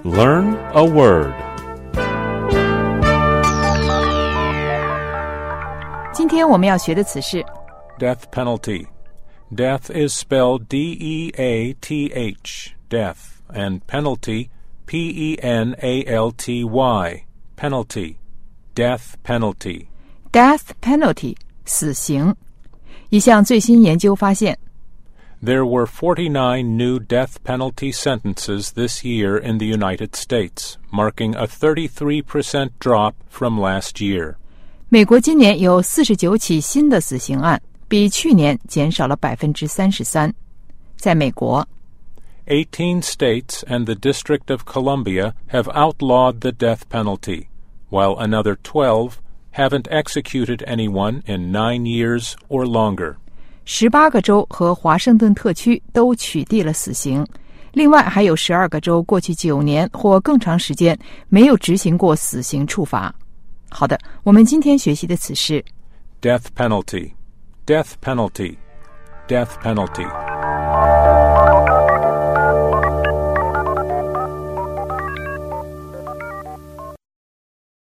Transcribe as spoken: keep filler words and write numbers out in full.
Learn a word. 今天我们要学的词是 Death penalty. Death is spelled D E A T H, death, and penalty, P E N A L T Y, penalty, death penalty. death penalty, 死刑。一项最新研究发现 There were forty-nine new death penalty sentences this year in the United States, marking a thirty-three percent drop from last year. 美国今年有四十九起新的死刑案，比去年减少了百分之三十三。在美国 eighteen states and the District of Columbia have outlawed the death penalty, while another twelve haven't executed anyone in nine years or longer. 十八个州和华盛顿特区都取缔了死刑，另外还有十二个州过去九年或更长时间没有执行过死刑处罚。好的，我们今天学习的词是 Death penalty, death penalty, death penalty.